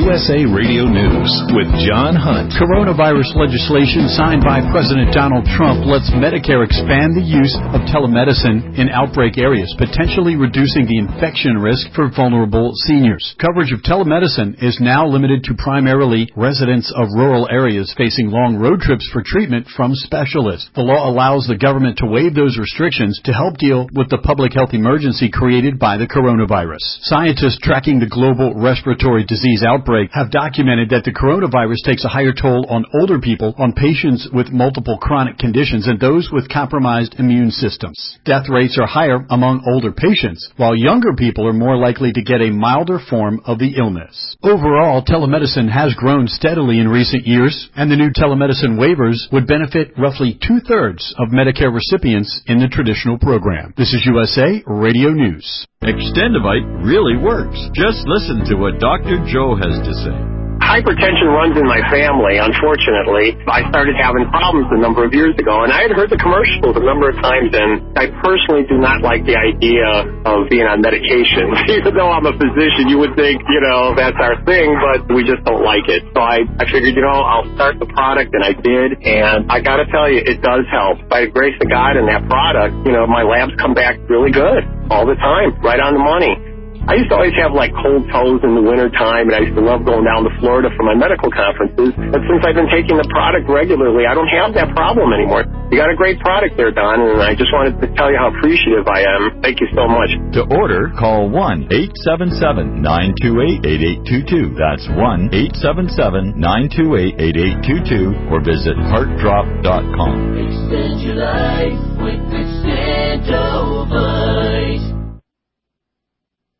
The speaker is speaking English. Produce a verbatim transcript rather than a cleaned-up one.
U S A Radio News with John Hunt. Coronavirus legislation signed by President Donald Trump lets Medicare expand the use of telemedicine in outbreak areas, potentially reducing the infection risk for vulnerable seniors. Coverage of telemedicine is now limited to primarily residents of rural areas facing long road trips for treatment from specialists. The law allows the government to waive those restrictions to help deal with the public health emergency created by the coronavirus. Scientists tracking the global respiratory disease outbreak have documented that the coronavirus takes a higher toll on older people, on patients with multiple chronic conditions, and those with compromised immune systems. Death rates are higher among older patients, while younger people are more likely to get a milder form of the illness. Overall, telemedicine has grown steadily in recent years, and the new telemedicine waivers would benefit roughly two-thirds of Medicare recipients in the traditional program. This is U S A Radio News. Extendivite really works. Just listen to what Doctor Joe has to say. Hypertension runs in my family, unfortunately. I started having problems a number of years ago, and I had heard the commercials a number of times, and I personally do not like the idea of being on medication. Even though I'm a physician, you would think, you know, that's our thing, but we just don't like it. So I, I figured, you know, I'll start the product, and I did, and I gotta tell you, it does help. By the grace of God and that product, you know, my labs come back really good all the time, right on the money. I used to always have, like, cold toes in the wintertime, and I used to love going down to Florida for my medical conferences. But since I've been taking the product regularly, I don't have that problem anymore. You got a great product there, Don, and I just wanted to tell you how appreciative I am. Thank you so much. To order, call one eight seven seven, nine two eight, eight eight two two. That's one eight seven seven, nine two eight, eight eight two two, or visit heart drop dot com. Extend your life with Extendovite.